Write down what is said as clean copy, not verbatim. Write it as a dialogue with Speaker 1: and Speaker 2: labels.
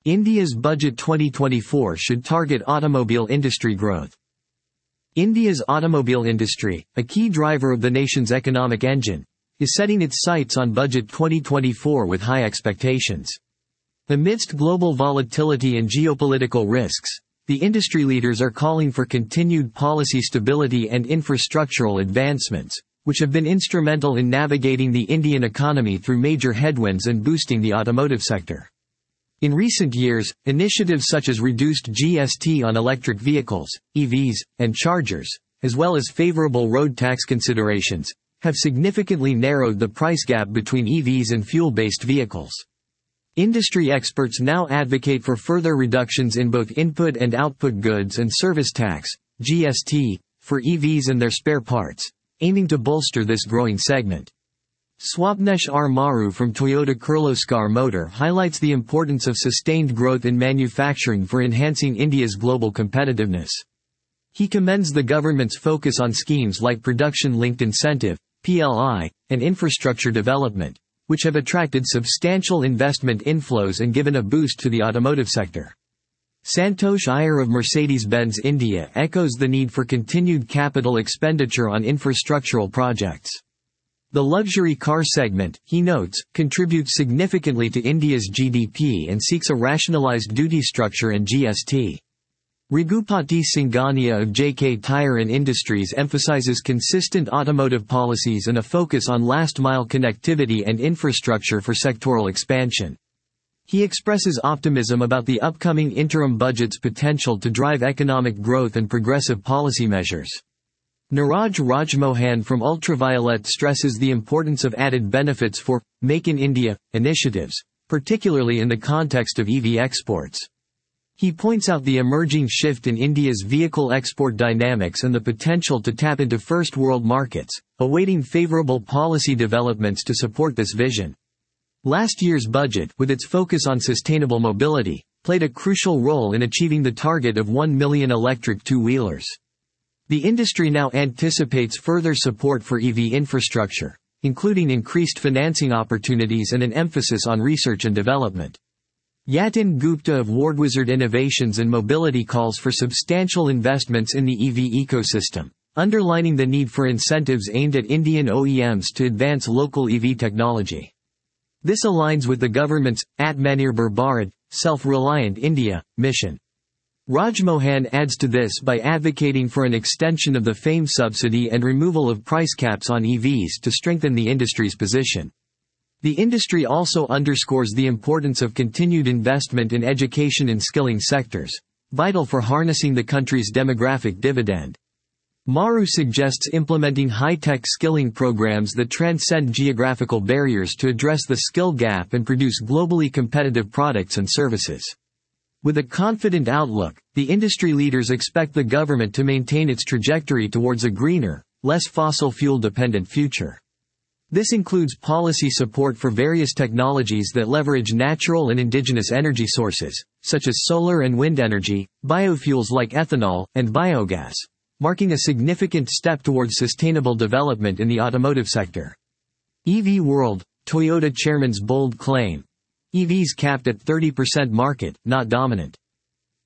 Speaker 1: India's Budget 2024 should target automobile industry growth. India's automobile industry, a key driver of the nation's economic engine, is setting its sights on Budget 2024 with high expectations. Amidst global volatility and geopolitical risks, the industry leaders are calling for continued policy stability and infrastructural advancements, which have been instrumental in navigating the Indian economy through major headwinds and boosting the automotive sector. In recent years, initiatives such as reduced GST on electric vehicles, EVs, and chargers, as well as favorable road tax considerations, have significantly narrowed the price gap between EVs and fuel-based vehicles. Industry experts now advocate for further reductions in both input and output goods and service tax, GST, for EVs and their spare parts, aiming to bolster this growing segment. Swapnesh R. Maru from Toyota Kirloskar Motor highlights the importance of sustained growth in manufacturing for enhancing India's global competitiveness. He commends the government's focus on schemes like Production-Linked Incentive, PLI, and infrastructure development, which have attracted substantial investment inflows and given a boost to the automotive sector. Santosh Iyer of Mercedes-Benz India echoes the need for continued capital expenditure on infrastructural projects. The luxury car segment, he notes, contributes significantly to India's GDP and seeks a rationalized duty structure and GST. Raghupati Singhania of JK Tyre & Industries emphasizes consistent automotive policies and a focus on last-mile connectivity and infrastructure for sectoral expansion. He expresses optimism about the upcoming interim budget's potential to drive economic growth and progressive policy measures. Niraj Rajmohan from Ultraviolet stresses the importance of added benefits for Make in India initiatives, particularly in the context of EV exports. He points out the emerging shift in India's vehicle export dynamics and the potential to tap into first world markets, awaiting favorable policy developments to support this vision. Last year's budget, with its focus on sustainable mobility, played a crucial role in achieving the target of 1 million electric two-wheelers. The industry now anticipates further support for EV infrastructure, including increased financing opportunities and an emphasis on research and development. Yatin Gupta of Wardwizard Innovations and Mobility calls for substantial investments in the EV ecosystem, underlining the need for incentives aimed at Indian OEMs to advance local EV technology. This aligns with the government's Atmanirbhar Bharat, Self-Reliant India, mission. Rajmohan adds to this by advocating for an extension of the FAME subsidy and removal of price caps on EVs to strengthen the industry's position. The industry also underscores the importance of continued investment in education and skilling sectors, vital for harnessing the country's demographic dividend. Maru suggests implementing high-tech skilling programs that transcend geographical barriers to address the skill gap and produce globally competitive products and services. With a confident outlook, the industry leaders expect the government to maintain its trajectory towards a greener, less fossil fuel-dependent future. This includes policy support for various technologies that leverage natural and indigenous energy sources, such as solar and wind energy, biofuels like ethanol, and biogas, marking a significant step towards sustainable development in the automotive sector. EV World, Toyota chairman's bold claim. EVs capped at 30% market, not dominant.